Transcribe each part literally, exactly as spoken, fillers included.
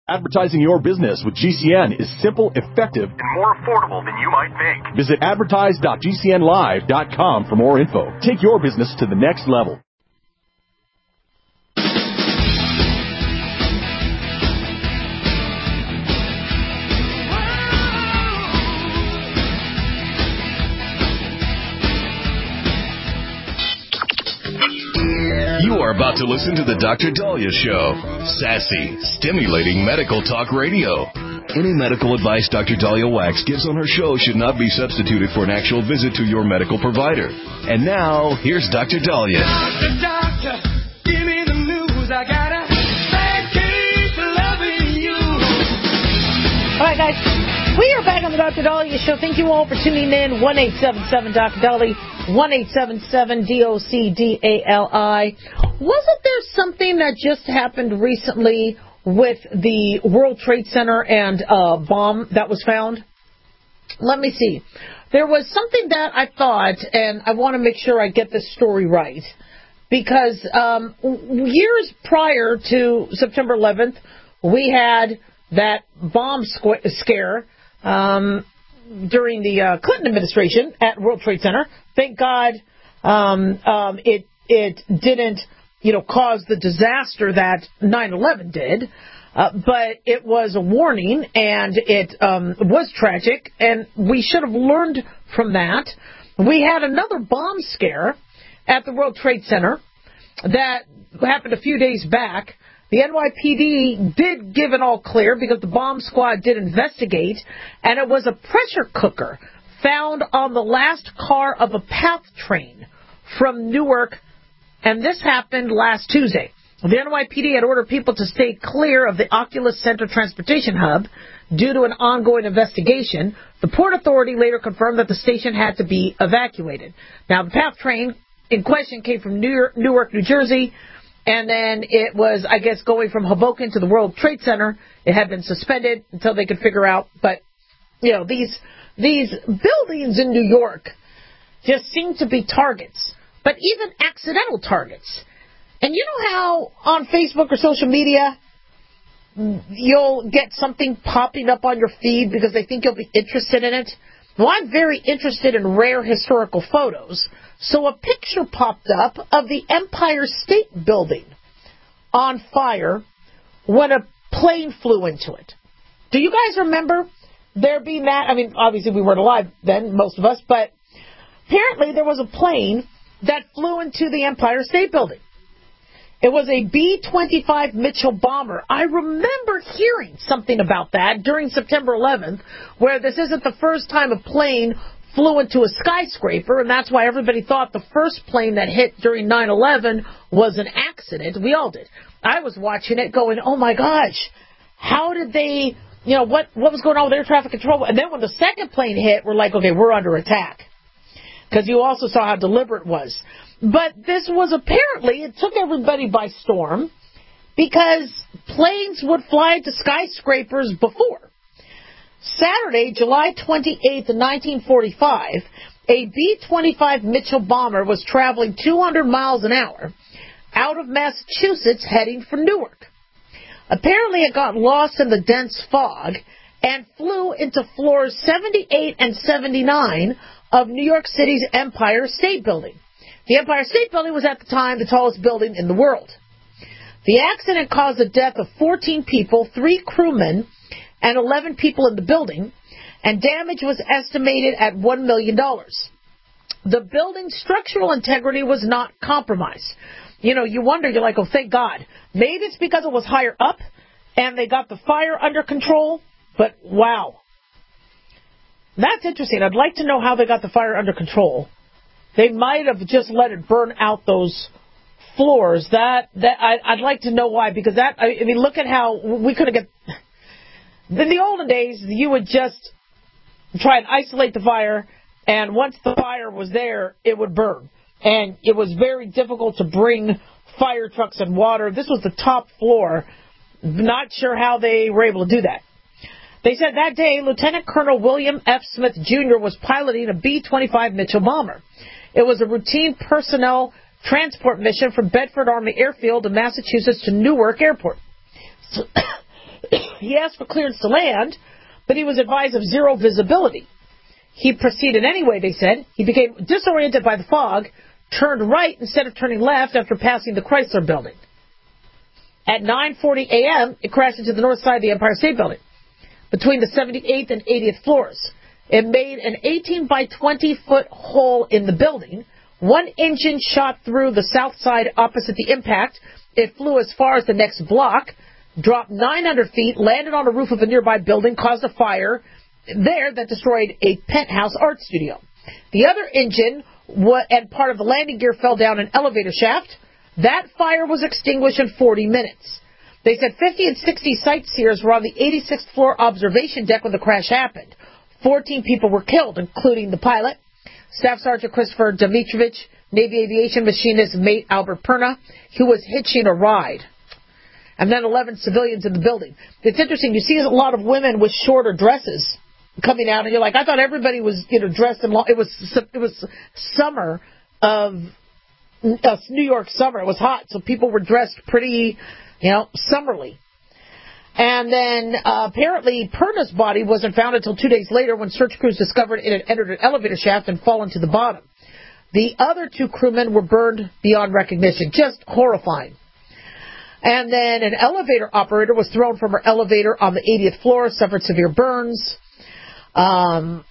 Advertising your business with G C N is simple, effective, and more affordable than you might think. Visit advertise dot g c n live dot com for more info. Take your business to the next level. You are about to listen to the Doctor Dahlia Show. Sassy, stimulating medical talk radio. Any medical advice Doctor Dahlia Wax gives on her show should not be substituted for an actual visit to your medical provider. And now, here's Doctor Dahlia. Doctor, doctor, give me the news. I got a bad case of loving you. All right, guys. We are back on the Doctor Dahlia Show. Thank you all for tuning in. one eight seven seven Doctor Dahlia. one eight seven seven D O C D A L I. Wasn't there something that just happened recently with the World Trade Center and uh, bomb that was found? Let me see. There was something that I thought, and I want to make sure I get this story right, because um, years prior to September eleventh, we had that bomb squ- scare um, during the uh, Clinton administration at World Trade Center. Thank God um, um, it it didn't, you know, cause the disaster that nine eleven did, uh, but it was a warning, and it um, was tragic, and we should have learned from that. We had another bomb scare at the World Trade Center that happened a few days back. The N Y P D did give an all clear because the bomb squad did investigate, and it was a pressure cooker found on the last car of a PATH train from Newark, and this happened last Tuesday. The N Y P D had ordered people to stay clear of the Oculus Center Transportation Hub due to an ongoing investigation. The Port Authority later confirmed that the station had to be evacuated. Now, the PATH train in question came from Newark, New Jersey, and then it was, I guess, going from Hoboken to the World Trade Center. It had been suspended until they could figure out. But, you know, these these buildings in New York just seem to be targets, but even accidental targets. And you know how on Facebook or social media you'll get something popping up on your feed because they think you'll be interested in it? Well, I'm very interested in rare historical photos. So a picture popped up of the Empire State Building on fire when a plane flew into it. Do you guys remember there being that? I mean, obviously we weren't alive then, most of us, but apparently there was a plane that flew into the Empire State Building. It was a B twenty-five Mitchell bomber. I remember hearing something about that during September eleventh, where this isn't the first time a plane flew into a skyscraper, and that's why everybody thought the first plane that hit during nine eleven was an accident. We all did. I was watching it going, oh my gosh, how did they, you know, what, what was going on with air traffic control? And then when the second plane hit, we're like, okay, we're under attack. Because you also saw how deliberate it was. But this was apparently, it took everybody by storm, because planes would fly into skyscrapers before. Saturday, July twenty-eighth, nineteen forty-five, a B twenty-five Mitchell bomber was traveling two hundred miles an hour out of Massachusetts heading for Newark. Apparently it got lost in the dense fog and flew into floors seventy-eight and seventy-nine of New York City's Empire State Building. The Empire State Building was at the time the tallest building in the world. The accident caused the death of fourteen people, three crewmen, and eleven people in the building, and damage was estimated at one million dollars. The building's structural integrity was not compromised. You know, you wonder, you're like, oh, thank God. Maybe it's because it was higher up and they got the fire under control, but wow. That's interesting. I'd like to know how they got the fire under control. They might have just let it burn out those floors. That that I, I'd like to know why, because that, I mean, look at how we could have get... In the olden days, you would just try and isolate the fire, and once the fire was there, it would burn. And it was very difficult to bring fire trucks and water. This was the top floor. Not sure how they were able to do that. They said that day, Lieutenant Colonel William F. Smith, Junior was piloting a B twenty-five Mitchell bomber. It was a routine personnel transport mission from Bedford Army Airfield in Massachusetts to Newark Airport. So He asked for clearance to land, but he was advised of zero visibility. He proceeded anyway, they said. He became disoriented by the fog, turned right instead of turning left after passing the Chrysler Building. At nine forty a.m., it crashed into the north side of the Empire State Building, between the seventy-eighth and eightieth floors. It made an eighteen by twenty foot hole in the building. One engine shot through the south side opposite the impact. It flew as far as the next block, dropped nine hundred feet, landed on the roof of a nearby building, caused a fire there that destroyed a penthouse art studio. The other engine and part of the landing gear fell down an elevator shaft. That fire was extinguished in forty minutes. They said fifty and sixty sightseers were on the eighty-sixth floor observation deck when the crash happened. fourteen people were killed, including the pilot, Staff Sergeant Christopher Dimitrovich, Navy Aviation Machinist Mate Albert Perna, who was hitching a ride, and then eleven civilians in the building. It's interesting. You see a lot of women with shorter dresses coming out, and you're like, I thought everybody was, you know, dressed in long. It was it was summer of uh, New York summer. It was hot, so people were dressed pretty, you know, summerly. And then uh, apparently Perna's body wasn't found until two days later when search crews discovered it had entered an elevator shaft and fallen to the bottom. The other two crewmen were burned beyond recognition. Just horrifying. And then an elevator operator was thrown from her elevator on the eightieth floor, suffered severe burns. Um,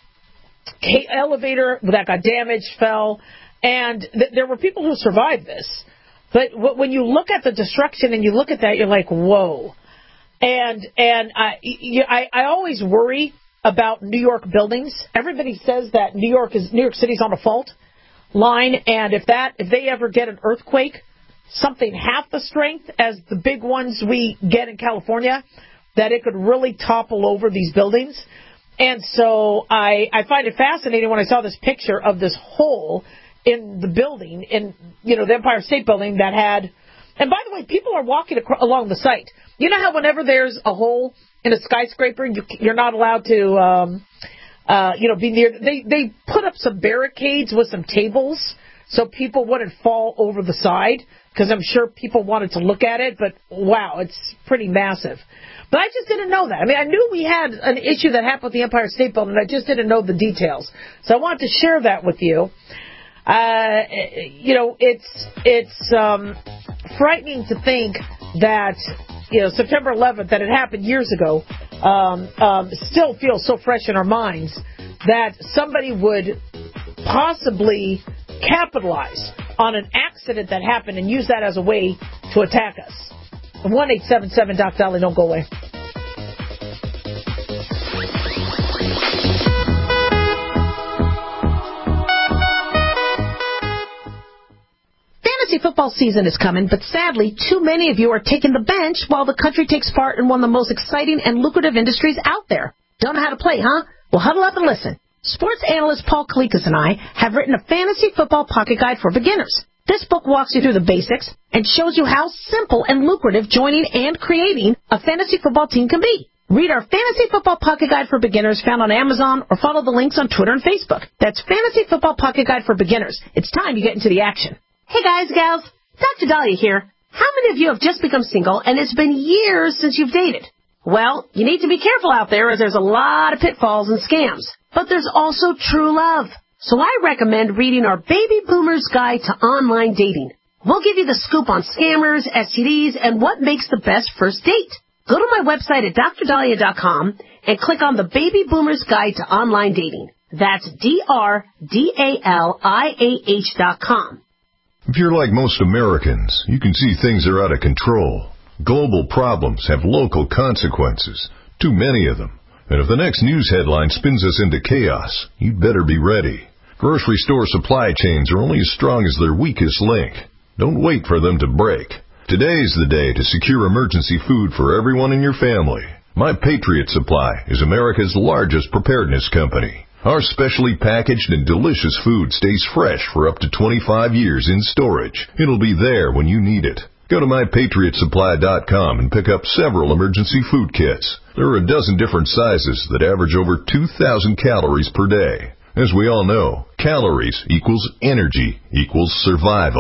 elevator that got damaged fell. And th- there were people who survived this. But w- when you look at the destruction and you look at that, you're like, whoa. And and I, I I always worry about New York buildings. Everybody says that New York is New York City's on a fault line, and if that if they ever get an earthquake, something half the strength as the big ones we get in California, that it could really topple over these buildings. And so I I find it fascinating when I saw this picture of this hole in the building, in you know the Empire State Building that had. And by the way, people are walking acro- along the site. You know how whenever there's a hole in a skyscraper, you, you're not allowed to, um, uh, you know, be near. They they put up some barricades with some tables so people wouldn't fall over the side, because I'm sure people wanted to look at it. But wow, it's pretty massive. But I just didn't know that. I mean, I knew we had an issue that happened with the Empire State Building. I just didn't know the details. So I wanted to share that with you. Uh, you know, it's it's um, frightening to think that, you know, September eleventh, that it happened years ago, um, um, still feels so fresh in our minds that somebody would possibly capitalize on an accident that happened and use that as a way to attack us. one eight seven seven Doc Dolly, don't go away. Fantasy football season is coming, but sadly, too many of you are taking the bench while the country takes part in one of the most exciting and lucrative industries out there. Don't know how to play, huh? Well, huddle up and listen. Sports analyst Paul Kalikas and I have written a fantasy football pocket guide for beginners. This book walks you through the basics and shows you how simple and lucrative joining and creating a fantasy football team can be. Read our Fantasy Football Pocket Guide for Beginners found on Amazon, or follow the links on Twitter and Facebook. That's Fantasy Football Pocket Guide for Beginners. It's time you get into the action. Hey guys, gals, Doctor Dahlia here. How many of you have just become single and it's been years since you've dated? Well, you need to be careful out there, as there's a lot of pitfalls and scams. But there's also true love. So I recommend reading our Baby Boomer's Guide to Online Dating. We'll give you the scoop on scammers, S T Ds, and what makes the best first date. Go to my website at dr dahlia dot com and click on the Baby Boomer's Guide to Online Dating. That's D R D A L I A H dot com. If you're like most Americans, you can see things are out of control. Global problems have local consequences, too many of them. And if the next news headline spins us into chaos, you'd better be ready. Grocery store supply chains are only as strong as their weakest link. Don't wait for them to break. Today's the day to secure emergency food for everyone in your family. My Patriot Supply is America's largest preparedness company. Our specially packaged and delicious food stays fresh for up to twenty-five years in storage. It'll be there when you need it. Go to my patriot supply dot com and pick up several emergency food kits. There are a dozen different sizes that average over two thousand calories per day. As we all know, calories equals energy equals survival.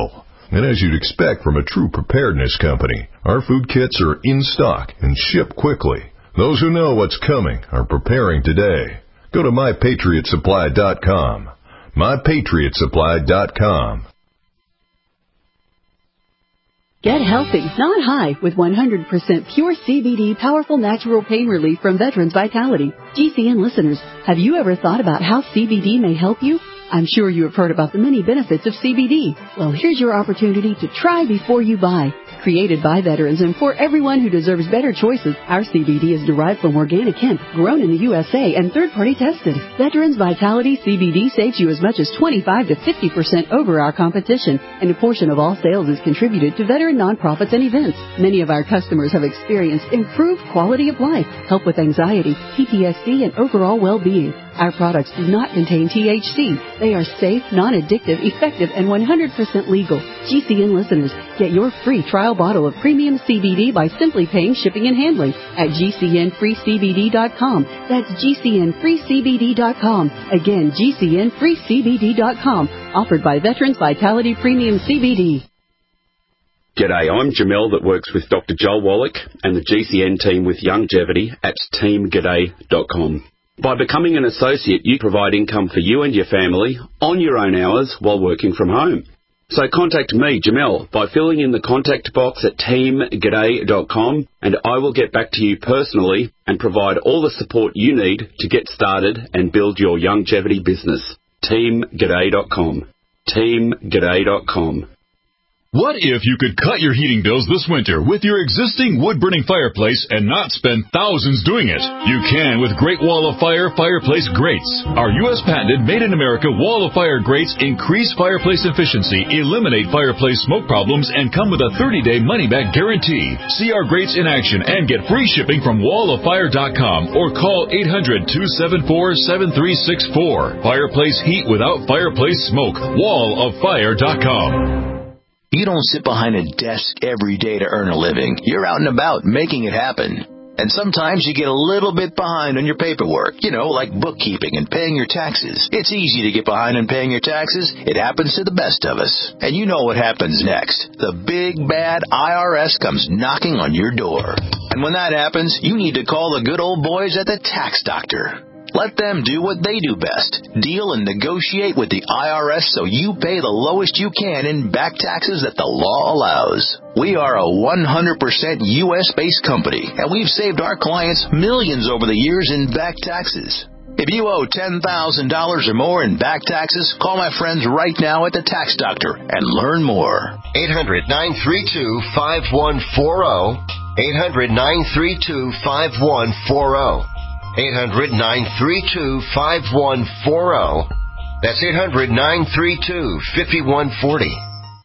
And as you'd expect from a true preparedness company, our food kits are in stock and ship quickly. Those who know what's coming are preparing today. Go to my patriot supply dot com. my patriot supply dot com. Get healthy, not high, with one hundred percent pure C B D powerful natural pain relief from Veterans Vitality. G C N listeners, have you ever thought about how C B D may help you? I'm sure you have heard about the many benefits of C B D. Well, here's your opportunity to try before you buy. Created by veterans and for everyone who deserves better choices, our C B D is derived from organic hemp, grown in the U S A and third-party tested. Veterans Vitality C B D saves you as much as twenty-five to fifty percent over our competition, and a portion of all sales is contributed to veteran nonprofits and events. Many of our customers have experienced improved quality of life, help with anxiety, P T S D, and overall well-being. Our products do not contain T H C. They are safe, non-addictive, effective, and one hundred percent legal. G C N listeners, get your free trial bottle of premium C B D by simply paying shipping and handling at G C N free C B D dot com. That's G C N free C B D dot com. Again, G C N free C B D dot com. Offered by Veterans Vitality Premium C B D. G'day, I'm Jamel that works with Doctor Joel Wallach and the G C N team with Longevity at team g'day dot com. By becoming an associate, you provide income for you and your family on your own hours while working from home. So contact me, Jamel, by filling in the contact box at team g'day dot com, and I will get back to you personally and provide all the support you need to get started and build your longevity business. team g'day dot com. team g'day dot com. What if you could cut your heating bills this winter with your existing wood-burning fireplace and not spend thousands doing it? You can with Great Wall of Fire fireplace grates. Our U S patented made-in-America Wall of Fire grates increase fireplace efficiency, eliminate fireplace smoke problems, and come with a thirty-day money-back guarantee. See our grates in action and get free shipping from wall of fire dot com or call eight hundred, two seven four, seven three six four. Fireplace heat without fireplace smoke. wall of fire dot com. You don't sit behind a desk every day to earn a living. You're out and about making it happen. And sometimes you get a little bit behind on your paperwork, you know, like bookkeeping and paying your taxes. It's easy to get behind on paying your taxes. It happens to the best of us. And you know what happens next. The big, bad I R S comes knocking on your door. And when that happens, you need to call the good old boys at the Tax Doctor. Let them do what they do best. Deal and negotiate with the I R S so you pay the lowest you can in back taxes that the law allows. We are a one hundred percent U S-based company, and we've saved our clients millions over the years in back taxes. If you owe ten thousand dollars or more in back taxes, call my friends right now at the Tax Doctor and learn more. eight hundred, nine three two, five one four zero. eight hundred, nine three two, five one four zero. eight hundred, nine three two, five one four zero. That's eight hundred, nine three two, five one four zero.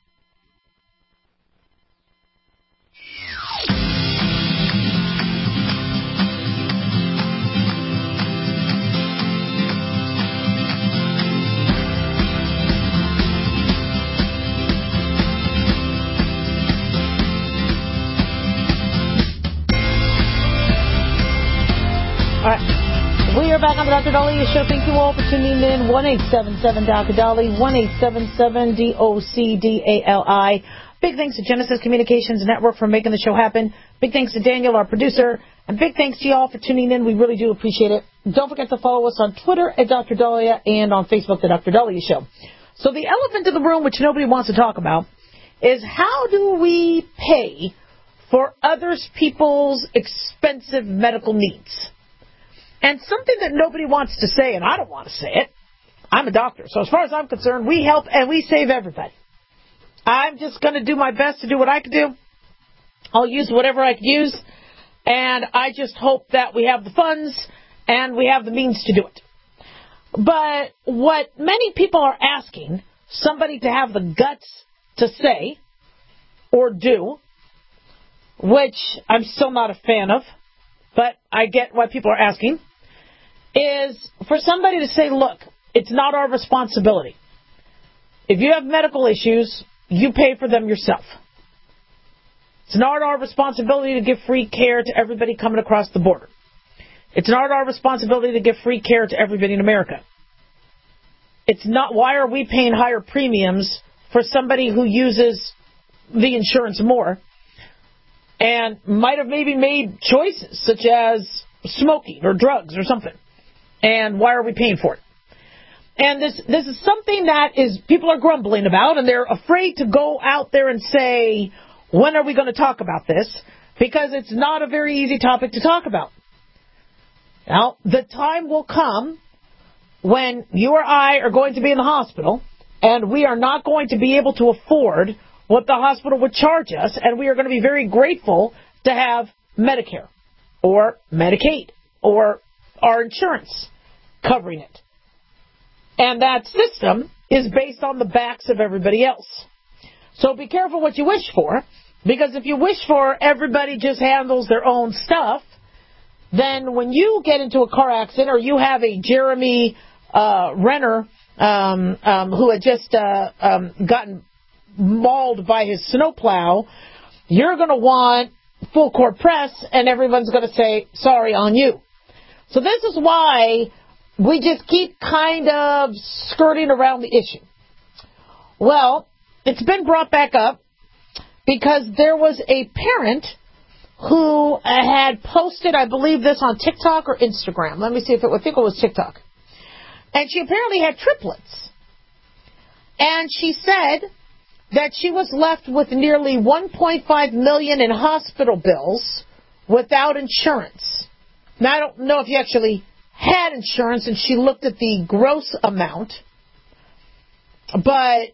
All right. We are back on the Doctor Daliah Show. Thank you all for tuning in. one eight seven seven Doctor Dali, one eight seven seven D O C D A L I. Big thanks to Genesis Communications Network for making the show happen. Big thanks to Daniel, our producer. And big thanks to you all for tuning in. We really do appreciate it. Don't forget to follow us on Twitter at Doctor Daliah and on Facebook, The Doctor Daliah Show. So the elephant in the room, which nobody wants to talk about, is how do we pay for other people's expensive medical needs? And something that nobody wants to say, and I don't want to say it, I'm a doctor. So as far as I'm concerned, we help and we save everybody. I'm just going to do my best to do what I can do. I'll use whatever I can use. And I just hope that we have the funds and we have the means to do it. But what many people are asking somebody to have the guts to say or do, which I'm still not a fan of, but I get why people are asking, is for somebody to say, look, it's not our responsibility. If you have medical issues, you pay for them yourself. It's not our responsibility to give free care to everybody coming across the border. It's not our responsibility to give free care to everybody in America. It's not, why are we paying higher premiums for somebody who uses the insurance more and might have maybe made choices such as smoking or drugs or something. And why are we paying for it? And this this is something that is people are grumbling about, and they're afraid to go out there and say, when are we going to talk about this? Because it's not a very easy topic to talk about. Now, the time will come when you or I are going to be in the hospital, and we are not going to be able to afford what the hospital would charge us, and we are going to be very grateful to have Medicare or Medicaid or our insurance covering it. And that system is based on the backs of everybody else. So be careful what you wish for, because if you wish for everybody just handles their own stuff, then when you get into a car accident or you have a Jeremy uh, Renner um, um, who had just uh, um, gotten mauled by his snowplow, you're going to want full court press, and everyone's going to say, sorry on you. So this is why we just keep kind of skirting around the issue. Well, it's been brought back up because there was a parent who had posted, I believe this on TikTok or Instagram. Let me see if it, I think it was TikTok. And she apparently had triplets. And she said that she was left with nearly one point five million dollars in hospital bills without insurance. Now, I don't know if you actually had insurance, and she looked at the gross amount, but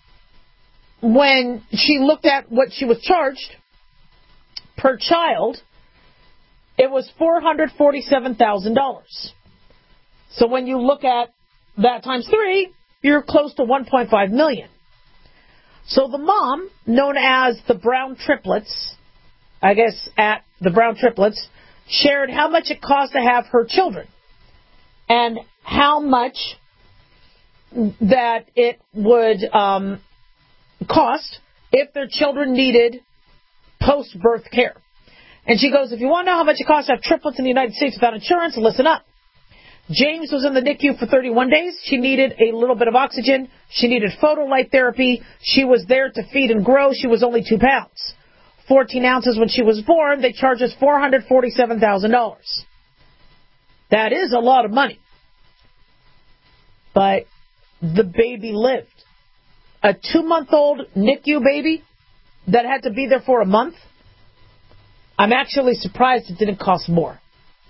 when she looked at what she was charged per child, it was four hundred forty-seven thousand dollars. So when you look at that times three, you're close to one point five million dollars. So the mom, known as the Brown Triplets, I guess at the Brown Triplets, shared how much it cost to have her children and how much that it would um, cost if their children needed post-birth care. And she goes, if you want to know how much it costs to have triplets in the United States without insurance, listen up. James was in the N I C U for thirty-one days. She needed a little bit of oxygen. She needed photolight therapy. She was there to feed and grow. She was only two pounds. fourteen ounces when she was born. They charged us four hundred forty-seven thousand dollars. That is a lot of money. But the baby lived. A two-month-old N I C U baby that had to be there for a month, I'm actually surprised it didn't cost more.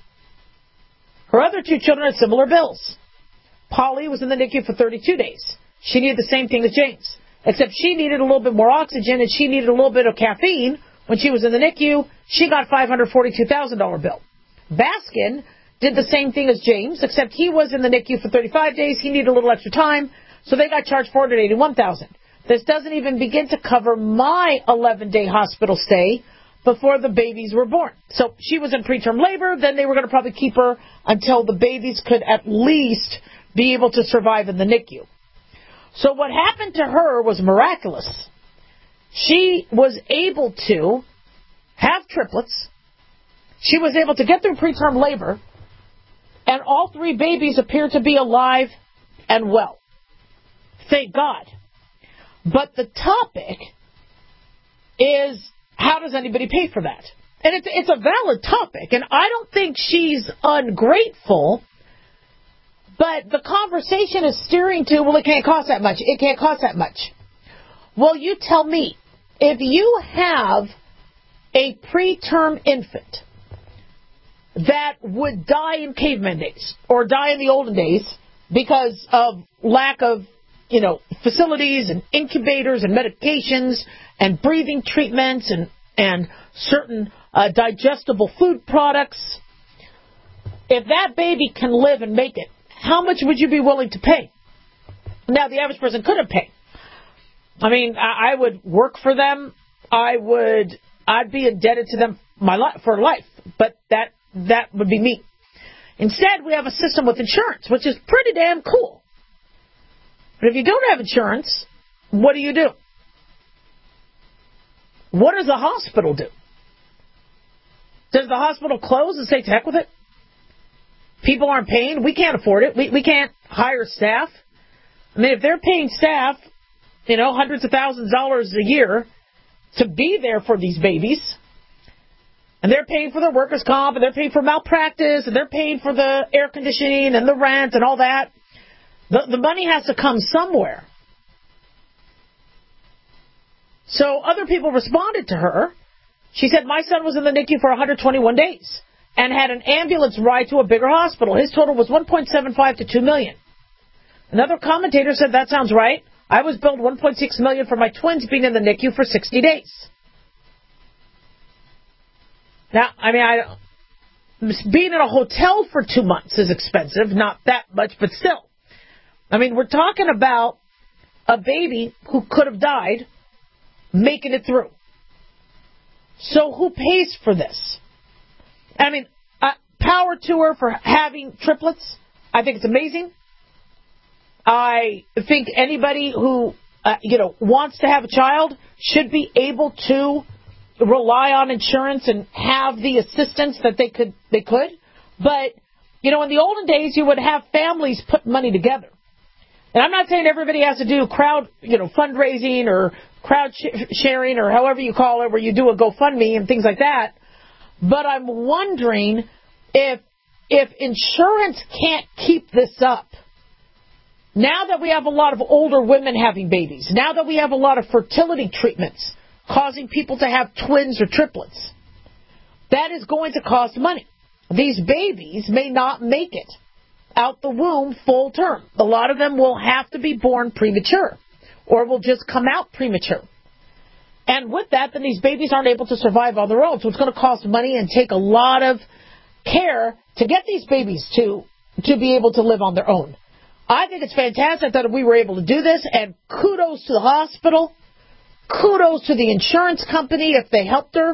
Her other two children had similar bills. Polly was in the N I C U for thirty-two days. She needed the same thing as James, except she needed a little bit more oxygen and she needed a little bit of caffeine. When she was in the N I C U, she got a five hundred forty-two thousand dollars bill. Baskin did the same thing as James, except he was in the N I C U for thirty-five days. He needed a little extra time, so they got charged four hundred eighty-one thousand dollars. This doesn't even begin to cover my eleven-day hospital stay before the babies were born. So she was in preterm labor. Then they were going to probably keep her until the babies could at least be able to survive in the N I C U. So what happened to her was miraculous. She was able to have triplets. She was able to get through preterm labor. And all three babies appear to be alive and well. Thank God. But the topic is, how does anybody pay for that? And it's, it's a valid topic, and I don't think she's ungrateful, but the conversation is steering to, well, it can't cost that much. It can't cost that much. Well, you tell me, if you have a preterm infant that would die in caveman days or die in the olden days because of lack of, you know, facilities and incubators and medications and breathing treatments and, and certain uh, digestible food products, if that baby can live and make it, how much would you be willing to pay? Now, the average person couldn't pay. I mean, I, I would work for them. I would, I'd be indebted to them my life, for life, but that that would be me. Instead, we have a system with insurance, which is pretty damn cool. But if you don't have insurance, what do you do? What does the hospital do? Does the hospital close and say, to heck with it? People aren't paying. We can't afford it. We, we can't hire staff. I mean, if they're paying staff you know, hundreds of thousands of dollars a year to be there for these babies. And they're paying for their workers' comp, and they're paying for malpractice, and they're paying for the air conditioning and the rent and all that. The, the money has to come somewhere. So other people responded to her. She said, my son was in the N I C U for one hundred twenty-one days and had an ambulance ride to a bigger hospital. His total was one point seven five to two million dollars. Another commentator said, that sounds right. I was billed one point six million dollars for my twins being in the N I C U for sixty days. Now, I mean, I, being in a hotel for two months is expensive. Not that much, but still. I mean, we're talking about a baby who could have died making it through. So who pays for this? I mean, uh, power to her for having triplets. I think it's amazing. I think anybody who, uh, you know, wants to have a child should be able to rely on insurance and have the assistance that they could, they could. But, you know, in the olden days, you would have families put money together. And I'm not saying everybody has to do crowd, you know, fundraising or crowd sh- sharing or however you call it, where you do a GoFundMe and things like that. But I'm wondering if, if insurance can't keep this up, now that we have a lot of older women having babies, now that we have a lot of fertility treatments causing people to have twins or triplets, that is going to cost money. These babies may not make it out the womb full term. A lot of them will have to be born premature or will just come out premature. And with that, then these babies aren't able to survive on their own. So it's going to cost money and take a lot of care to get these babies to, to be able to live on their own. I think it's fantastic that we were able to do this, and kudos to the hospital. Kudos to the insurance company if they helped her.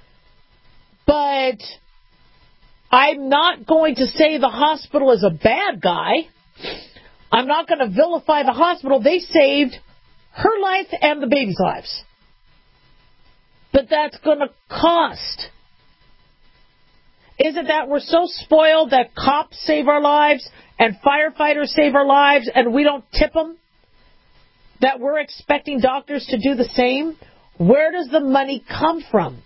But I'm not going to say the hospital is a bad guy. I'm not going to vilify the hospital. They saved her life and the baby's lives. But that's going to cost. Is it that we're so spoiled that cops save our lives and firefighters save our lives and we don't tip them? That we're expecting doctors to do the same? Where does the money come from?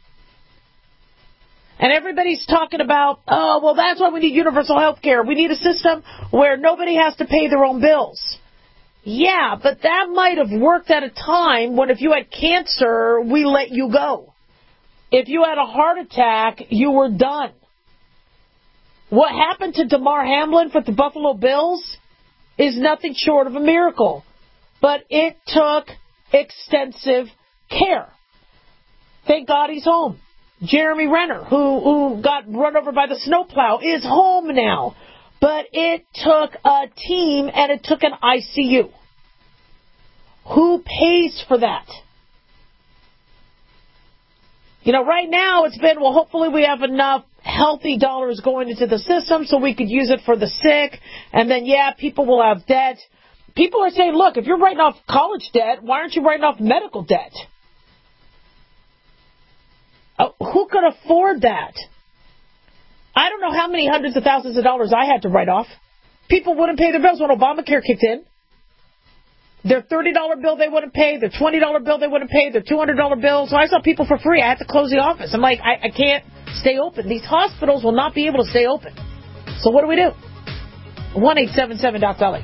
And everybody's talking about, oh, well, that's why we need universal health care. We need a system where nobody has to pay their own bills. Yeah, but that might have worked at a time when if you had cancer, we let you go. If you had a heart attack, you were done. What happened to Damar Hamlin for the Buffalo Bills is nothing short of a miracle. But it took extensive care. Thank God he's home. Jeremy Renner, who, who got run over by the snowplow, is home now. But it took a team and it took an I C U. Who pays for that? You know, right now it's been, well, hopefully we have enough healthy dollars going into the system so we could use it for the sick. And then, yeah, people will have debt. People are saying, look, if you're writing off college debt, why aren't you writing off medical debt? Uh, who could afford that? I don't know how many hundreds of thousands of dollars I had to write off. People wouldn't pay their bills when Obamacare kicked in. Their thirty dollar bill they wouldn't pay, their twenty dollar bill they wouldn't pay, their two hundred dollar bill. So I saw people for free. I had to close the office. I'm like, I, I can't stay open. These hospitals will not be able to stay open. So what do we do? one eight seven seven Doc Dolly.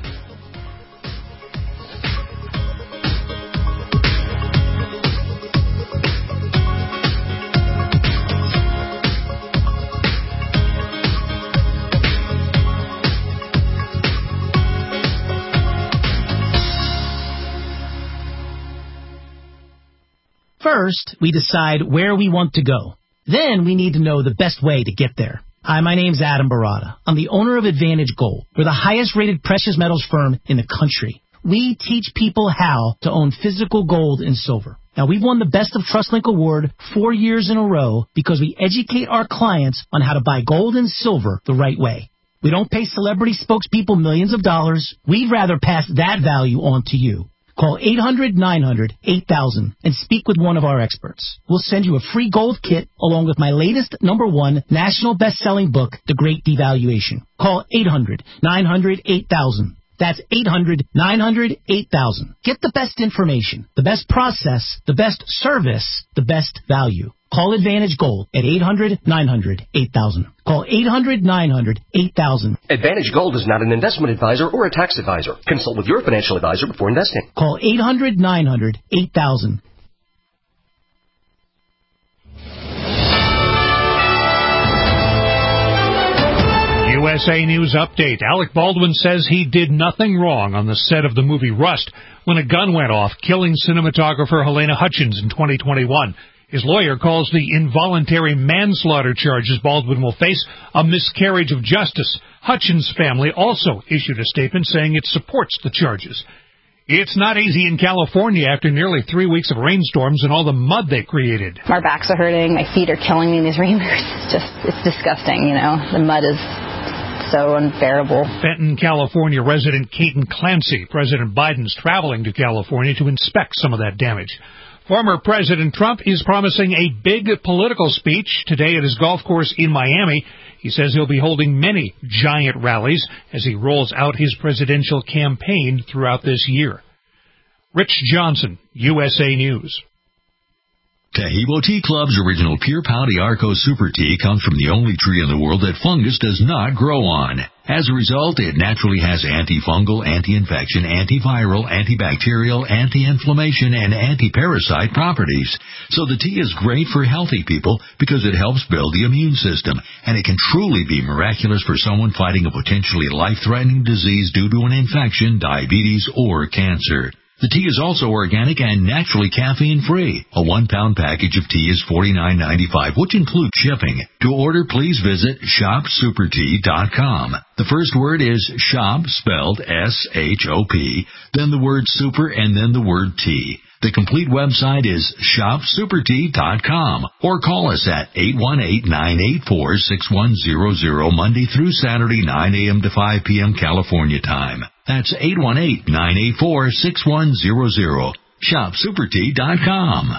First, we decide where we want to go. Then we need to know the best way to get there. Hi, my name's Adam Barada. I'm the owner of Advantage Gold. We're the highest rated precious metals firm in the country. We teach people how to own physical gold and silver. Now, we've won the Best of TrustLink Award four years in a row because we educate our clients on how to buy gold and silver the right way. We don't pay celebrity spokespeople millions of dollars. We'd rather pass that value on to you. Call eight hundred nine hundred eight thousand and speak with one of our experts. We'll send you a free gold kit along with my latest number one national best-selling book, The Great Devaluation. Call eight hundred nine hundred eight thousand. That's eight hundred, nine hundred, eight thousand. Get the best information, the best process, the best service, the best value. Call Advantage Gold at eight hundred, nine hundred, eight thousand. Call eight hundred, nine hundred, eight thousand. Advantage Gold is not an investment advisor or a tax advisor. Consult with your financial advisor before investing. Call eight hundred, nine hundred, eight thousand. U S A News Update. Alec Baldwin says he did nothing wrong on the set of the movie Rust when a gun went off, killing cinematographer Helena Hutchins in twenty twenty-one. His lawyer calls the involuntary manslaughter charges Baldwin will face a miscarriage of justice. Hutchins' family also issued a statement saying it supports the charges. It's not easy in California after nearly three weeks of rainstorms and all the mud they created. My backs are hurting. My feet are killing me in these rainbows. It's just, it's disgusting, you know. The mud is so unbearable. Fenton, California resident Caden Clancy. President Biden's traveling to California to inspect some of that damage. Former President Trump is promising a big political speech today at his golf course in Miami. He says he'll be holding many giant rallies as he rolls out his presidential campaign throughout this year. Rich Johnson, U S A News. Tahibo Tea Club's original Pure Pouty Arco Super Tea comes from the only tree in the world that fungus does not grow on. As a result, it naturally has antifungal, anti-infection, antiviral, antibacterial, anti-inflammation, and anti-parasite properties. So the tea is great for healthy people because it helps build the immune system, and it can truly be miraculous for someone fighting a potentially life-threatening disease due to an infection, diabetes, or cancer. The tea is also organic and naturally caffeine-free. A one-pound package of tea is forty-nine ninety-five, which includes shipping. To order, please visit shop super tea dot com. The first word is shop, spelled S H O P, then the word super, and then the word tea. The complete website is shop super tea dot com, or call us at eight one eight, nine eight four, six one zero zero Monday through Saturday, nine a.m. to five p.m. California time. That's eight one eight, nine eight four, six one zero zero. shop super tea dot com.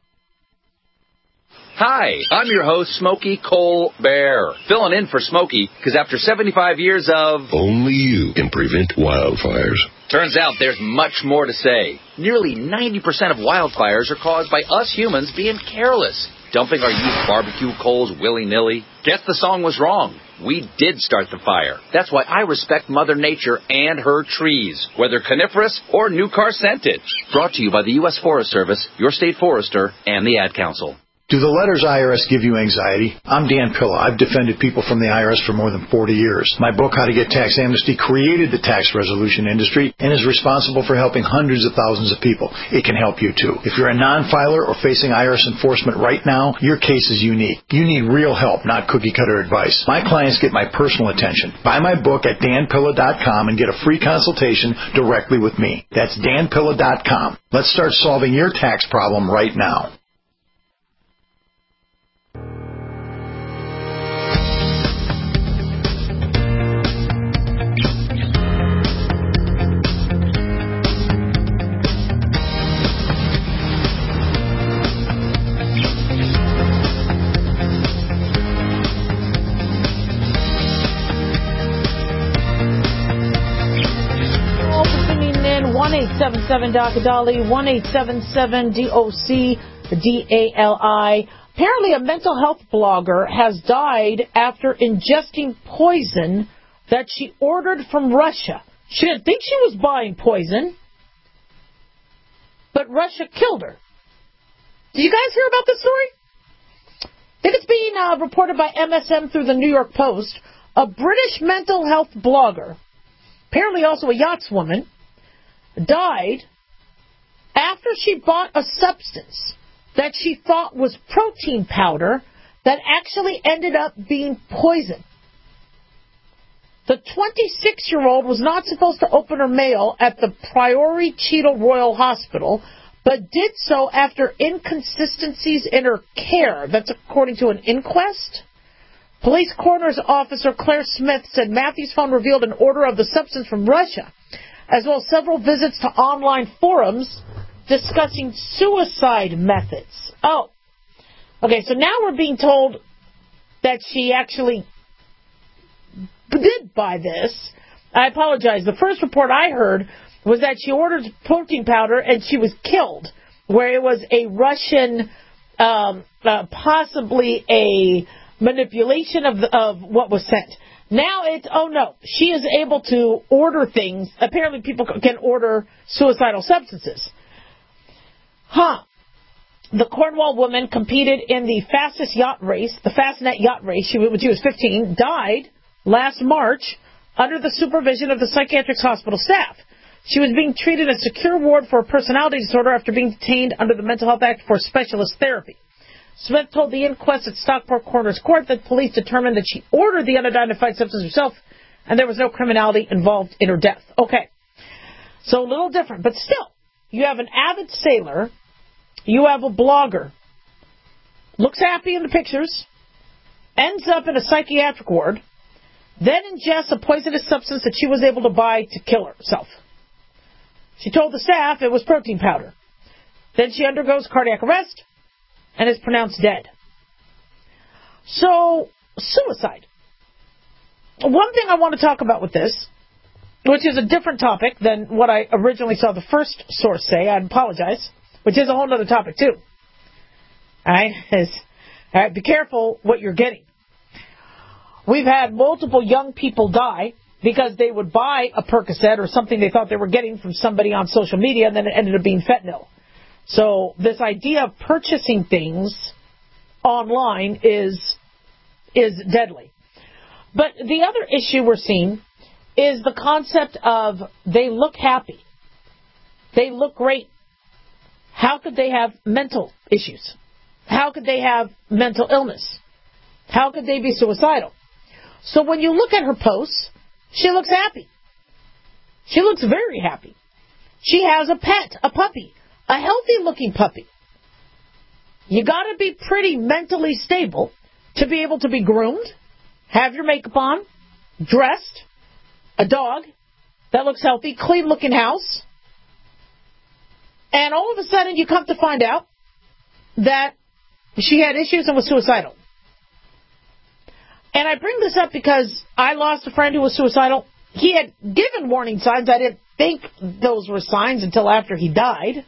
Hi, I'm your host, Smokey Colbert, filling in for Smokey because after seventy-five years of... Only you can prevent wildfires. Turns out there's much more to say. Nearly ninety percent of wildfires are caused by us humans being careless, dumping our used barbecue coals willy-nilly. Guess the song was wrong. We did start the fire. That's why I respect Mother Nature and her trees, whether coniferous or new car scented. Brought to you by the U S Forest Service, your state forester, and the Ad Council. Do the letters I R S give you anxiety? I'm Dan Pilla. I've defended people from the I R S for more than forty years. My book, How to Get Tax Amnesty, created the tax resolution industry and is responsible for helping hundreds of thousands of people. It can help you, too. If you're a non-filer or facing I R S enforcement right now, your case is unique. You need real help, not cookie-cutter advice. My clients get my personal attention. Buy my book at dan pilla dot com and get a free consultation directly with me. That's dan pilla dot com. Let's start solving your tax problem right now. one eight seven seven D O C D A L I, one eight seven seven D O C D A L I. Apparently a mental health blogger has died after ingesting poison that she ordered from Russia. She didn't think she was buying poison, but Russia killed her. Did you guys hear about this story? I think it's being uh, reported by M S M through the New York Post. A British mental health blogger, apparently also a yachtswoman, died after she bought a substance that she thought was protein powder that actually ended up being poison. The twenty-six-year-old was not supposed to open her mail at the Priory Cheadle Royal Hospital, but did so after inconsistencies in her care. That's according to an inquest. Police coroner's officer Claire Smith said Matthew's phone revealed an order of the substance from Russia, as well as several visits to online forums discussing suicide methods. Oh, okay, so now we're being told that she actually did buy this. I apologize. The first report I heard was that she ordered protein powder and she was killed, where it was a Russian, um, uh, possibly a manipulation of the, of what was sent. Now it's, oh no, she is able to order things. Apparently people can order suicidal substances. Huh. The Cornwall woman competed in the fastest yacht race, the Fastnet yacht race, she, when she was fifteen, died last March under the supervision of the psychiatric hospital staff. She was being treated in a secure ward for a personality disorder after being detained under the Mental Health Act for specialist therapy. Smith told the inquest at Stockport Coroner's Court that police determined that she ordered the unidentified substance herself and there was no criminality involved in her death. Okay. So a little different, but still, you have an avid sailor, you have a blogger, looks happy in the pictures, ends up in a psychiatric ward, then ingests a poisonous substance that she was able to buy to kill herself. She told the staff it was protein powder. Then she undergoes cardiac arrest and is pronounced dead. So, suicide. One thing I want to talk about with this, which is a different topic than what I originally saw the first source say, I apologize, which is a whole other topic too. All right? Is, all right, be careful what you're getting. We've had multiple young people die because they would buy a Percocet or something they thought they were getting from somebody on social media, and then it ended up being fentanyl. So this idea of purchasing things online is is deadly. But the other issue we're seeing is the concept of they look happy. They look great. How could they have mental issues? How could they have mental illness? How could they be suicidal? So when you look at her posts, she looks happy. She looks very happy. She has a pet, a puppy, a healthy-looking puppy. You got to be pretty mentally stable to be able to be groomed, have your makeup on, dressed, a dog that looks healthy, clean-looking house, and all of a sudden you come to find out that she had issues and was suicidal. And I bring this up because I lost a friend who was suicidal. He had given warning signs. I didn't think those were signs until after he died.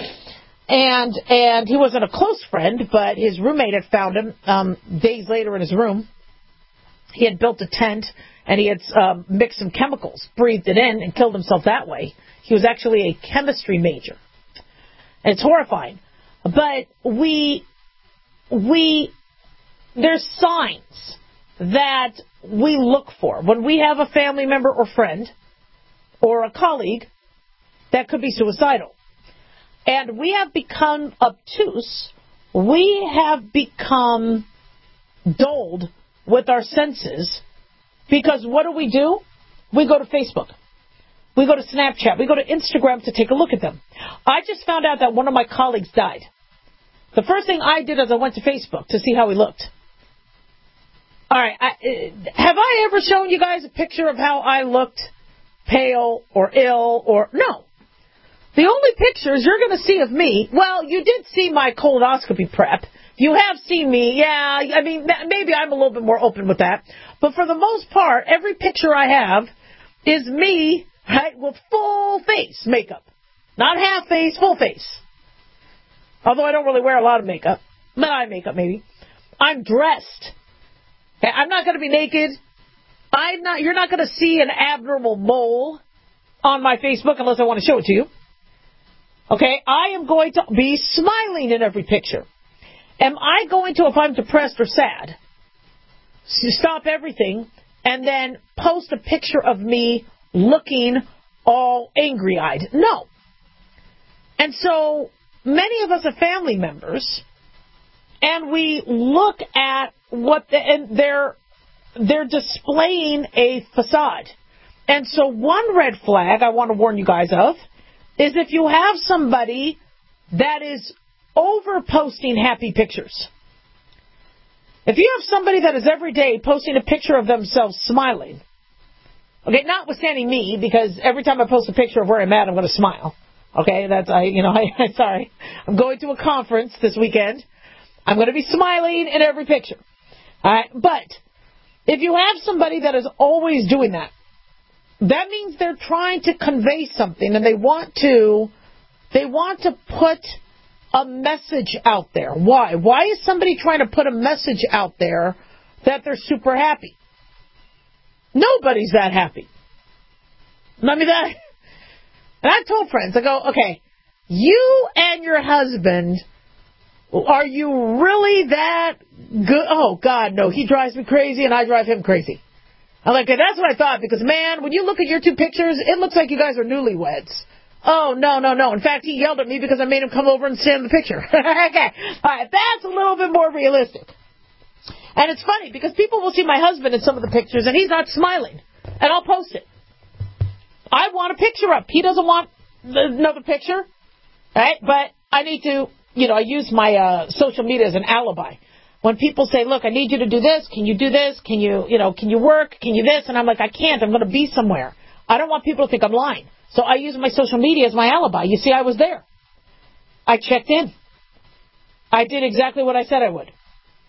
And and he wasn't a close friend, but his roommate had found him um, days later in his room. He had built a tent, and he had um, mixed some chemicals, breathed it in, and killed himself that way. He was actually a chemistry major. And it's horrifying. But we, we, there's signs that we look for when we have a family member or friend or a colleague that could be suicidal. And we have become obtuse. We have become dulled with our senses because what do we do? We go to Facebook. We go to Snapchat. We go to Instagram to take a look at them. I just found out that one of my colleagues died. The first thing I did is I went to Facebook to see how he looked. All right, I, uh, have I ever shown you guys a picture of how I looked pale or ill or... No. The only pictures you're going to see of me, well, you did see my colonoscopy prep. You have seen me, yeah, I mean, maybe I'm a little bit more open with that. But for the most part, every picture I have is me, right, with full face makeup. Not half face, full face. Although I don't really wear a lot of makeup. But eye makeup, maybe. I'm dressed. I'm not going to be naked. I'm not. You're not going to see an abnormal mole on my Facebook unless I want to show it to you. Okay? I am going to be smiling in every picture. Am I going to, if I'm depressed or sad, stop everything and then post a picture of me looking all angry-eyed? No. And so many of us are family members, and we look at what the, and they're they're displaying a facade. And so one red flag I want to warn you guys of is if you have somebody that is over posting happy pictures. If you have somebody that is every day posting a picture of themselves smiling, okay, notwithstanding me, because every time I post a picture of where I'm at, I'm going to smile. Okay, that's I you know I sorry, I'm going to a conference this weekend. I'm going to be smiling in every picture. All right, but if you have somebody that is always doing that, that means they're trying to convey something, and they want to, they want to put a message out there. Why? Why is somebody trying to put a message out there that they're super happy? Nobody's that happy. I mean, that, and I told friends, I go, okay, you and your husband, are you really that good? Oh, God, no, he drives me crazy and I drive him crazy. I'm like, okay, that's what I thought, because, man, when you look at your two pictures, it looks like you guys are newlyweds. Oh, no, no, no. In fact, he yelled at me because I made him come over and stand in the picture. Okay, all right, that's a little bit more realistic. And it's funny, because people will see my husband in some of the pictures, and he's not smiling, and I'll post it. I want a picture up. He doesn't want another picture, right? But I need to, you know, I use my uh, social media as an alibi. When people say, look, I need you to do this, can you do this, can you, you know, can you work, can you this? And I'm like, I can't, I'm going to be somewhere. I don't want people to think I'm lying. So I use my social media as my alibi. You see, I was there. I checked in. I did exactly what I said I would.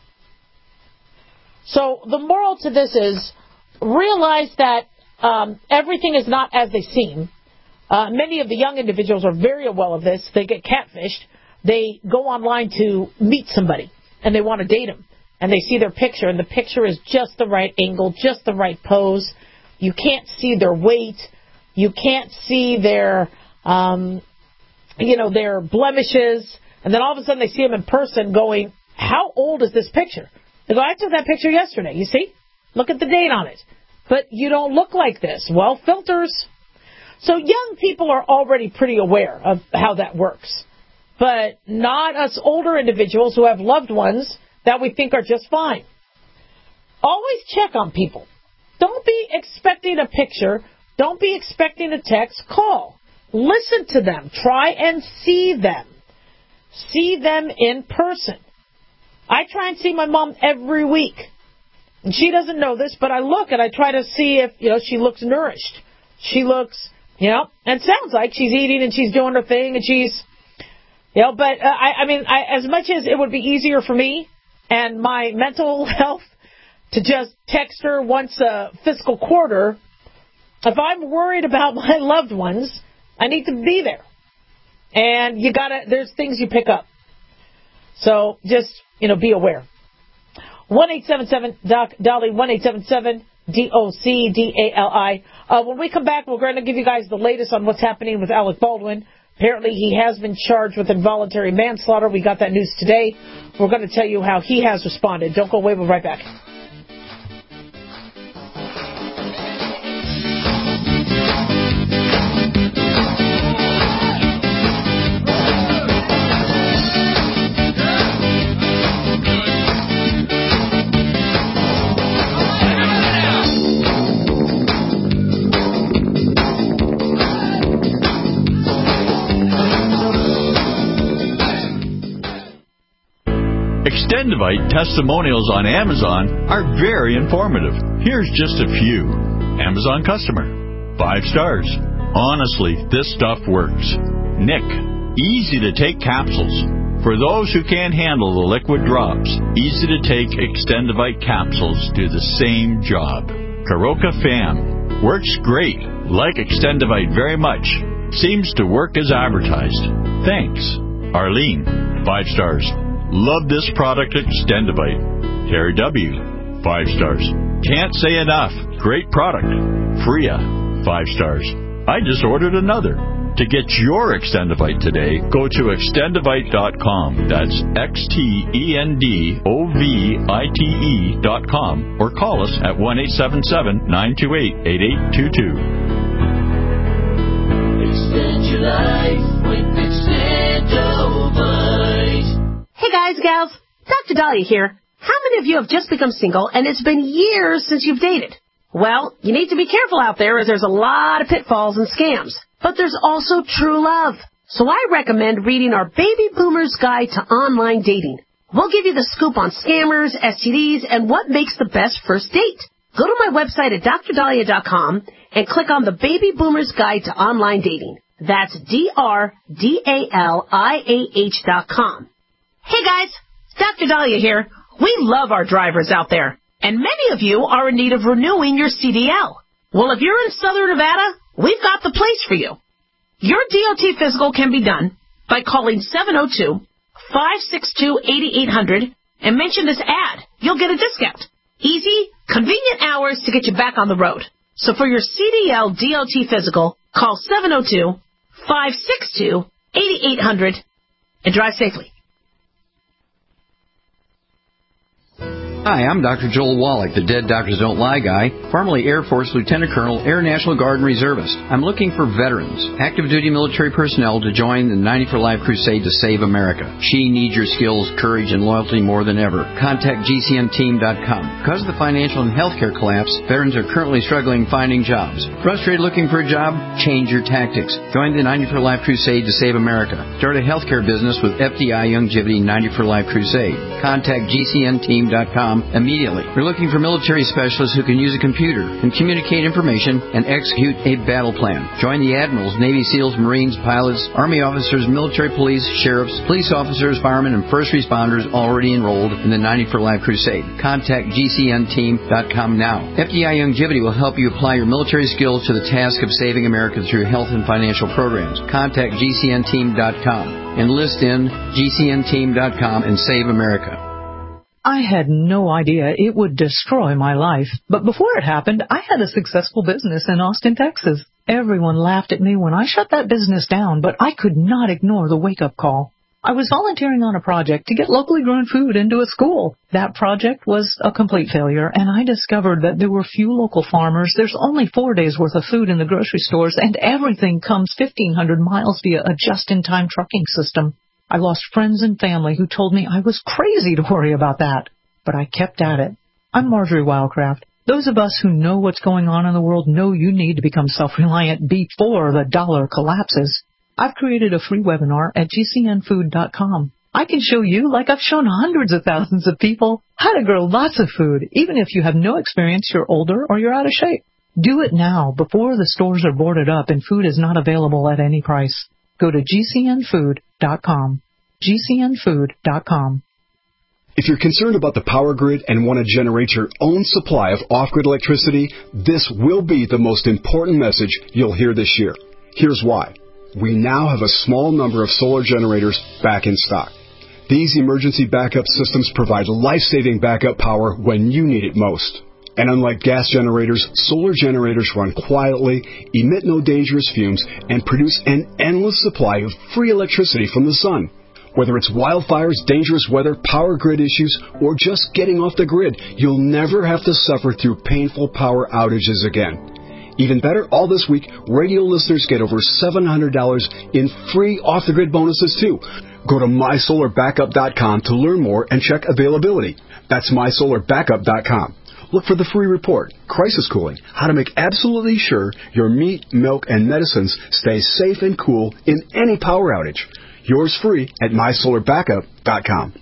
So the moral to this is, realize that um, everything is not as they seem. Uh, many of the young individuals are very aware of this. They get catfished. They go online to meet somebody, and they want to date them. And they see their picture, and the picture is just the right angle, just the right pose. You can't see their weight. You can't see their, um, you know, their blemishes. And then all of a sudden they see them in person going, how old is this picture? They go, I took that picture yesterday. You see? Look at the date on it. But you don't look like this. Well, filters. So young people are already pretty aware of how that works. But not us older individuals who have loved ones that we think are just fine. Always check on people. Don't be expecting a picture. Don't be expecting a text. Call. Listen to them. Try and see them. See them in person. I try and see my mom every week. And she doesn't know this, but I look and I try to see if, you know, she looks nourished. She looks, you know, and it sounds like she's eating and she's doing her thing and she's, you know, but uh, I, I mean, I, as much as it would be easier for me and my mental health to just text her once a fiscal quarter, if I'm worried about my loved ones, I need to be there. And you gotta, there's things you pick up. So just, you know, be aware. one eight seven seven Doc Dolly, one eight seven seven D O C D A L I. Uh, when we come back, we're going to give you guys the latest on what's happening with Alec Baldwin. Apparently, he has been charged with involuntary manslaughter. We got that news today. We're going to tell you how he has responded. Don't go away. We'll be right back. Extendivite testimonials on Amazon are very informative. Here's just a few. Amazon customer. Five stars. Honestly, this stuff works. Nick. Easy to take capsules. For those who can't handle the liquid drops, easy to take Extendivite capsules do the same job. Karoka Fam. Works great. Like Extendivite very much. Seems to work as advertised. Thanks. Arlene. Five stars. Love this product, Extendivite. Terry W. Five stars. Can't say enough. Great product. Freya. Five stars. I just ordered another. To get your Extendivite today, go to extendivite dot com. That's X T E N D O V I T E dot com. Or call us at one eight seven seven, nine two eight, eight eight two two. Extend your life with Extendivite. Hey guys, gals, Doctor Dahlia here. How many of you have just become single and it's been years since you've dated? Well, you need to be careful out there as there's a lot of pitfalls and scams. But there's also true love. So I recommend reading our Baby Boomer's Guide to Online Dating. We'll give you the scoop on scammers, S T Ds, and what makes the best first date. Go to my website at dr dahlia dot com and click on the Baby Boomer's Guide to Online Dating. That's D R D A L I A H dot com. Hey guys, Doctor Dahlia here. We love our drivers out there, and many of you are in need of renewing your C D L. Well, if you're in Southern Nevada, we've got the place for you. Your D O T physical can be done by calling seven oh two, five six two, eight eight hundred and mention this ad. You'll get a discount. Easy, convenient hours to get you back on the road. So for your C D L D O T physical, call seven oh two, five six two, eight eight hundred and drive safely. Hi, I'm Doctor Joel Wallach, the Dead Doctors Don't Lie guy, formerly Air Force Lieutenant Colonel, Air National Guard and Reservist. I'm looking for veterans, active duty military personnel to join the ninety for Life crusade to save America. She needs your skills, courage, and loyalty more than ever. Contact G C N team dot com. Because of the financial and healthcare collapse, veterans are currently struggling finding jobs. Frustrated looking for a job? Change your tactics. Join the ninety for Life crusade to save America. Start a healthcare business with F D I Longevity ninety for Life crusade. Contact G C N team dot com immediately. We're looking for military specialists who can use a computer and communicate information and execute a battle plan. Join the admirals, Navy SEALs, Marines, pilots, Army officers, military police, sheriffs, police officers, firemen, and first responders already enrolled in the ninety for Life crusade. Contact G C N team dot com now. F D I Longevity will help you apply your military skills to the task of saving America through health and financial programs. Contact G C N team dot com. Enlist in G C N team dot com and save America. I had no idea it would destroy my life. But before it happened, I had a successful business in Austin, Texas. Everyone laughed at me when I shut that business down, but I could not ignore the wake-up call. I was volunteering on a project to get locally grown food into a school. That project was a complete failure, and I discovered that there were few local farmers. There's only four days' worth of food in the grocery stores, and everything comes fifteen hundred miles via a just-in-time trucking system. I lost friends and family who told me I was crazy to worry about that. But I kept at it. I'm Marjorie Wildcraft. Those of us who know what's going on in the world know you need to become self-reliant before the dollar collapses. I've created a free webinar at G C N food dot com. I can show you, like I've shown hundreds of thousands of people, how to grow lots of food, even if you have no experience, you're older, or you're out of shape. Do it now, before the stores are boarded up and food is not available at any price. Go to G C N food dot com. G C N food dot com. If you're concerned about the power grid and want to generate your own supply of off-grid electricity, this will be the most important message you'll hear this year. Here's why. We now have a small number of solar generators back in stock. These emergency backup systems provide life-saving backup power when you need it most. And unlike gas generators, solar generators run quietly, emit no dangerous fumes, and produce an endless supply of free electricity from the sun. Whether it's wildfires, dangerous weather, power grid issues, or just getting off the grid, you'll never have to suffer through painful power outages again. Even better, all this week, radio listeners get over seven hundred dollars in free off-the-grid bonuses, too. Go to my solar backup dot com to learn more and check availability. That's my solar backup dot com. Look for the free report, Crisis Cooling, how to make absolutely sure your meat, milk, and medicines stay safe and cool in any power outage. Yours free at my solar backup dot com.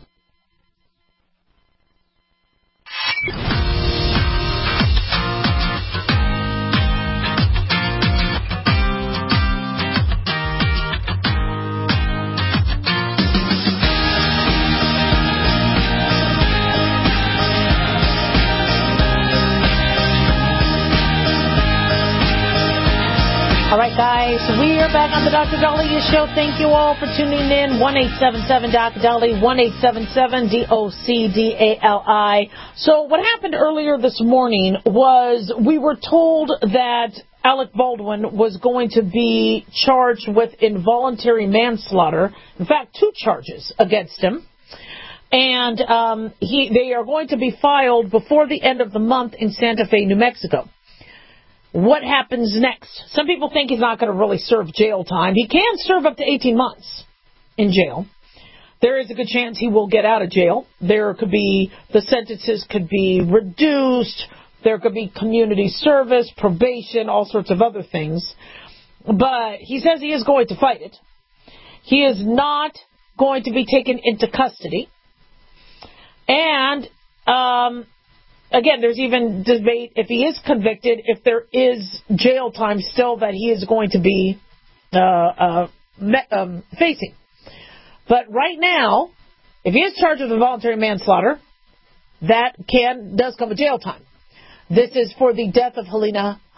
All right, guys, we are back on the Doctor Dahlia Show. Thank you all for tuning in. one eight seven seven Doctor Dahlia, one eight seven seven D O C D A L I. So what happened earlier this morning was we were told that Alec Baldwin was going to be charged with involuntary manslaughter. In fact, two charges against him. And um, he, they are going to be filed before the end of the month in Santa Fe, New Mexico. What happens next? Some people think he's not going to really serve jail time. He can serve up to eighteen months in jail. There is a good chance he will get out of jail. There could be, the sentences could be reduced. There could be community service, probation, all sorts of other things. But he says he is going to fight it. He is not going to be taken into custody. And, um... again, there's even debate if he is convicted, if there is jail time still that he is going to be uh, uh, me- um, facing. But right now, if he is charged with involuntary manslaughter, that can does come with jail time. This is for the death of Helena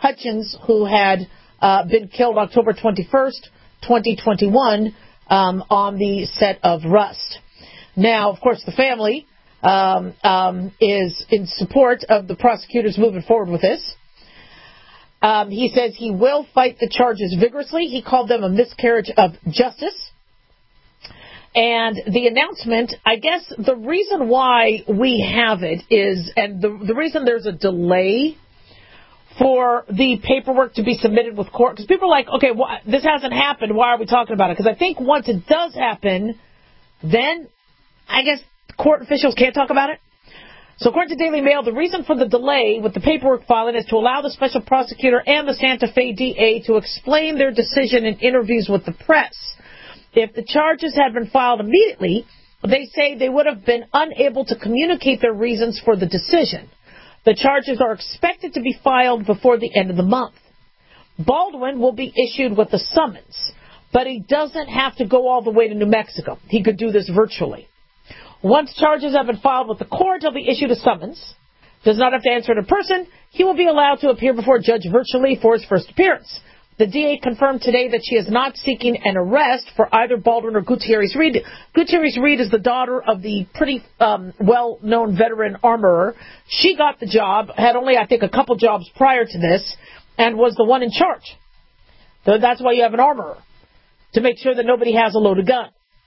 Hutchins, who had uh, been killed October twenty-first, twenty twenty-one, um, on the set of Rust. Now, of course, the family um, um, is in support of the prosecutors moving forward with this. Um, he says he will fight the charges vigorously. He called them a miscarriage of justice. And the announcement, I guess the reason why we have it is, and the, the reason there's a delay for the paperwork to be submitted with court, because people are like, okay, well, this hasn't happened, why are we talking about it? Because I think once it does happen, then I guess court officials can't talk about it. So according to Daily Mail, the reason for the delay with the paperwork filing is to allow the special prosecutor and the Santa Fe D A to explain their decision in interviews with the press. If the charges had been filed immediately, they say they would have been unable to communicate their reasons for the decision. The charges are expected to be filed before the end of the month. Baldwin will be issued with a summons, but he doesn't have to go all the way to New Mexico. He could do this virtually. Once charges have been filed with the court, he'll be issued a summons. Does not have to answer it in person. He will be allowed to appear before a judge virtually for his first appearance. The D A confirmed today that she is not seeking an arrest for either Baldwin or Gutierrez Reed. Gutierrez Reed is the daughter of the pretty um, well-known veteran armorer. She got the job, had only, I think, a couple jobs prior to this, and was the one in charge. So that's why you have an armorer, to make sure that nobody has a loaded gun.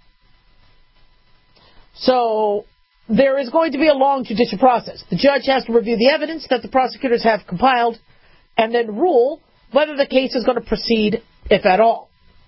So there is going to be a long judicial process. The judge has to review the evidence that the prosecutors have compiled and then rule whether the case is going to proceed, if at all.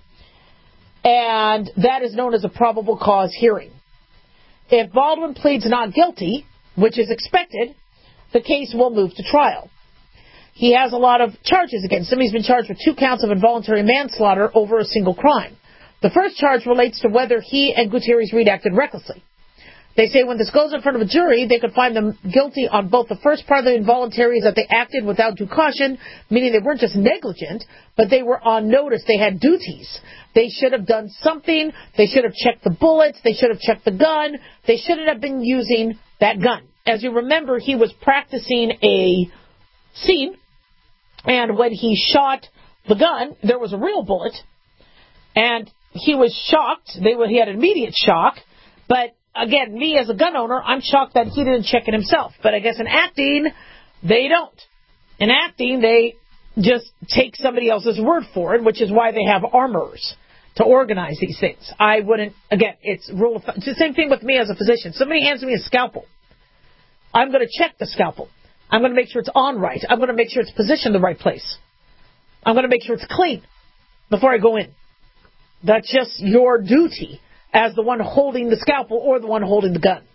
And that is known as a probable cause hearing. If Baldwin pleads not guilty, which is expected, the case will move to trial. He has a lot of charges against him. He's been charged with two counts of involuntary manslaughter over a single crime. The first charge relates to whether he and Gutierrez Reed acted recklessly. They say when this goes in front of a jury, they could find them guilty on both the first part of the involuntaries, that they acted without due caution, meaning they weren't just negligent, but they were on notice. They had duties. They should have done something. They should have checked the bullets. They should have checked the gun. They shouldn't have been using that gun. As you remember, he was practicing a scene, and when he shot the gun, there was a real bullet, and he was shocked. They were, he had an immediate shock, but again, me as a gun owner, I'm shocked that he didn't check it himself. But I guess in acting, they don't. In acting, they just take somebody else's word for it, which is why they have armorers to organize these things. I wouldn't, again, it's rule of thumb. It's the same thing with me as a physician. Somebody hands me a scalpel. I'm going to check the scalpel. I'm going to make sure it's on right. I'm going to make sure it's positioned the right place. I'm going to make sure it's clean before I go in. That's just your duty as the one holding the scalpel or the one holding the gun.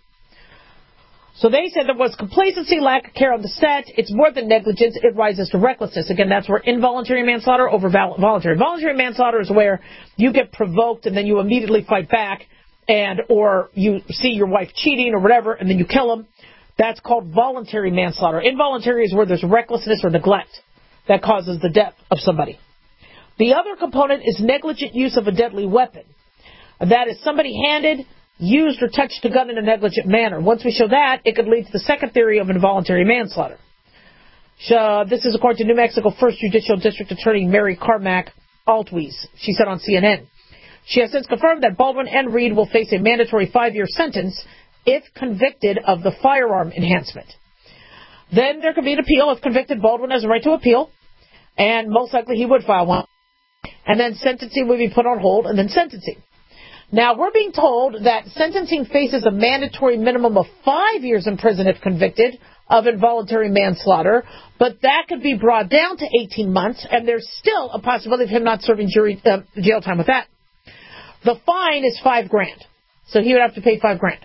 So they said there was complacency, lack of care on the set. It's more than negligence. It rises to recklessness. Again, that's where involuntary manslaughter over voluntary. Voluntary manslaughter is where you get provoked and then you immediately fight back, and or you see your wife cheating or whatever, and then you kill them. That's called voluntary manslaughter. Involuntary is where there's recklessness or neglect that causes the death of somebody. The other component is negligent use of a deadly weapon. That is, somebody handed, used, or touched a gun in a negligent manner. Once we show that, it could lead to the second theory of involuntary manslaughter. Uh, this is according to New Mexico First Judicial District Attorney Mary Carmack Altwies. She said on C N N. She has since confirmed that Baldwin and Reed will face a mandatory five-year sentence if convicted of the firearm enhancement. Then there could be an appeal. If convicted, Baldwin has a right to appeal, and most likely he would file one. And then sentencing would be put on hold, and then sentencing. Now, we're being told that sentencing faces a mandatory minimum of five years in prison if convicted of involuntary manslaughter, but that could be brought down to eighteen months, and there's still a possibility of him not serving jury uh, jail time with that. The fine is five grand, so he would have to pay five grand,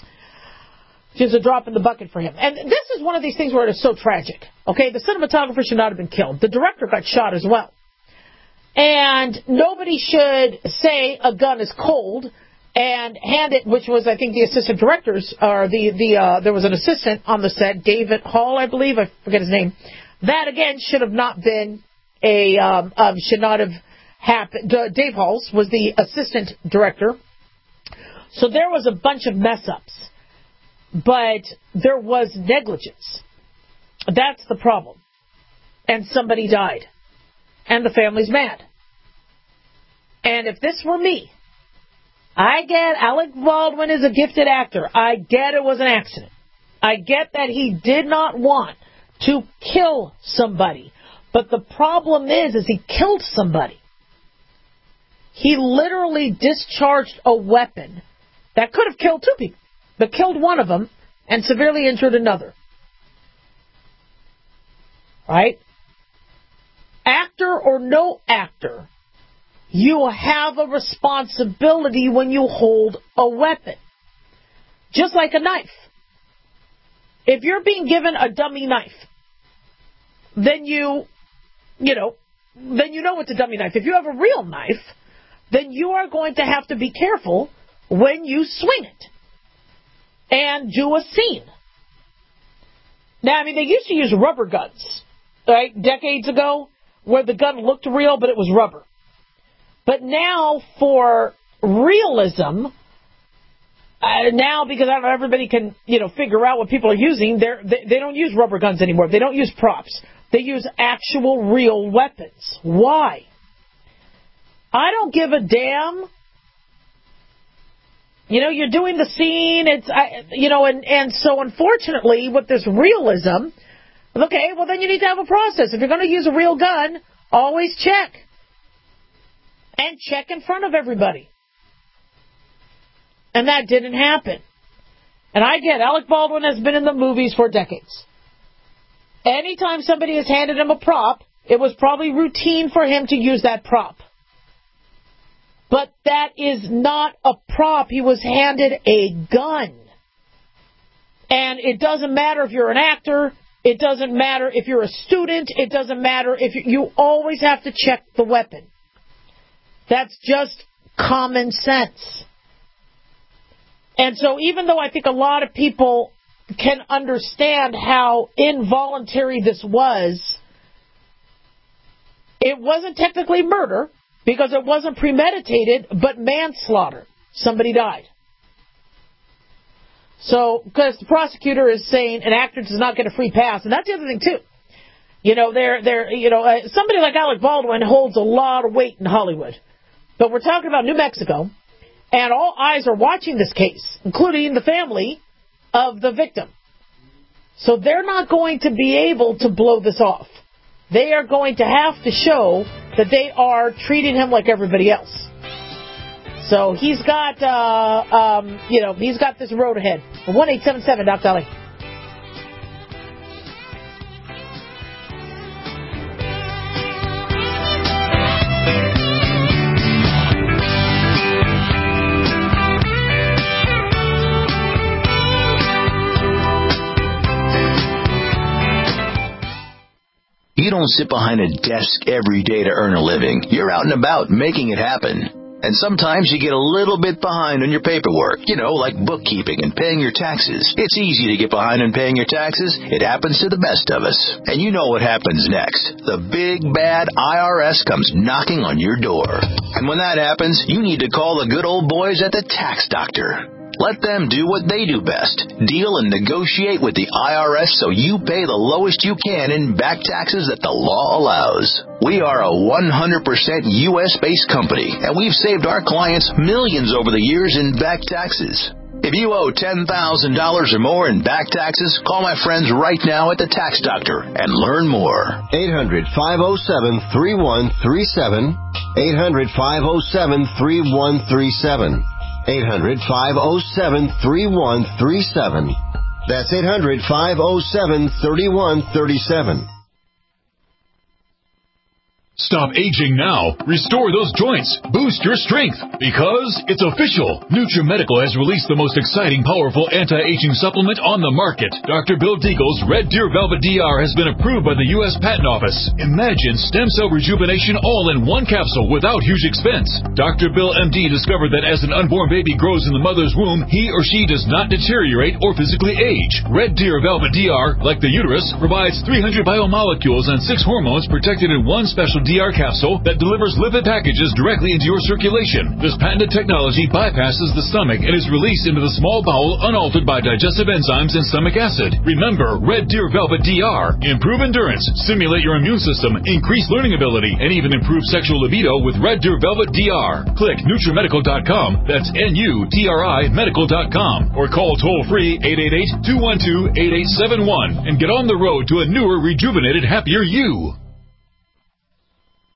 which is a drop in the bucket for him. And this is one of these things where it is so tragic. Okay, the cinematographer should not have been killed. The director got shot as well. And nobody should say a gun is cold and hand it, which was, I think, the assistant directors, or the, the uh, there was an assistant on the set, David Hall, I believe, I forget his name. That, again, should have not been a, um, um, should not have happened. Uh, Dave Halls was the assistant director. So there was a bunch of mess-ups. But there was negligence. That's the problem. and somebody died, and the family's mad. And if this were me, I get Alec Baldwin is a gifted actor. I get it was an accident. I get that he did not want to kill somebody. But the problem is, is he killed somebody. He literally discharged a weapon that could have killed two people, but killed one of them and severely injured another. Right? Actor or no actor, you have a responsibility when you hold a weapon. Just like a knife. If you're being given a dummy knife, then you, you know, then you know it's a dummy knife. If you have a real knife, then you are going to have to be careful when you swing it and do a scene. Now, I mean, they used to use rubber guns, right, decades ago, where the gun looked real, but it was rubber. But now, for realism, uh, now because everybody can, you know, figure out what people are using, they're, they they don't use rubber guns anymore. They don't use props. They use actual, real weapons. Why? I don't give a damn. You know, you're doing the scene. It's, I, you know, and and so unfortunately, with this realism, okay, well then you need to have a process. If you're going to use a real gun, always check. And check in front of everybody. And that didn't happen. And I get Alec Baldwin has been in the movies for decades. Anytime somebody has handed him a prop, it was probably routine for him to use that prop. But that is not a prop. He was handed a gun. And it doesn't matter if you're an actor. It doesn't matter if you're a student. It doesn't matter if you, you always have to check the weapon. That's just common sense. And so even though I think a lot of people can understand how involuntary this was, it wasn't technically murder because it wasn't premeditated, but manslaughter. Somebody died. So, because the prosecutor is saying an actor does not get a free pass, and that's the other thing too. You know, they're, they're, you know, uh, somebody like Alec Baldwin holds a lot of weight in Hollywood. But we're talking about New Mexico, and all eyes are watching this case, including the family of the victim. So they're not going to be able to blow this off. They are going to have to show that they are treating him like everybody else. So he's got, uh, um, you know, he's got this road ahead. one eight seven seven, Doctor Ali. You don't sit behind a desk every day to earn a living. You're out and about making it happen. And sometimes you get a little bit behind on your paperwork, you know, like bookkeeping and paying your taxes. It's easy to get behind on paying your taxes. It happens to the best of us. And you know what happens next. The big, bad I R S comes knocking on your door. And when that happens, you need to call the good old boys at the Tax Doctor. Let them do what they do best. Deal and negotiate with the I R S so you pay the lowest you can in back taxes that the law allows. We are a one hundred percent U S-based company, and we've saved our clients millions over the years in back taxes. If you owe ten thousand dollars or more in back taxes, call my friends right now at the Tax Doctor and learn more. eight hundred, five oh seven, three one three seven. eight hundred, five oh seven, three one three seven. eight hundred, five oh seven, three one three seven. That's eight hundred, five oh seven, three one three seven. Stop aging now. Restore those joints. Boost your strength. Because it's official. NutriMedical has released the most exciting, powerful anti-aging supplement on the market. Doctor Bill Deagle's Red Deer Velvet D R has been approved by the U S Patent Office. Imagine stem cell rejuvenation all in one capsule without huge expense. Doctor Bill M D discovered that as an unborn baby grows in the mother's womb, he or she does not deteriorate or physically age. Red Deer Velvet D R, like the uterus, provides three hundred biomolecules and six hormones protected in one special D D R capsule that delivers lipid packages directly into your circulation. This patented technology bypasses the stomach and is released into the small bowel unaltered by digestive enzymes and stomach acid. Remember, Red Deer Velvet D R. Improve endurance, stimulate your immune system, increase learning ability, and even improve sexual libido with Red Deer Velvet D R. Click NutriMedical dot com. That's N U T R I Medical dot com. Or call toll-free eight eight eight, two one two, eight eight seven one and get on the road to a newer, rejuvenated, happier you.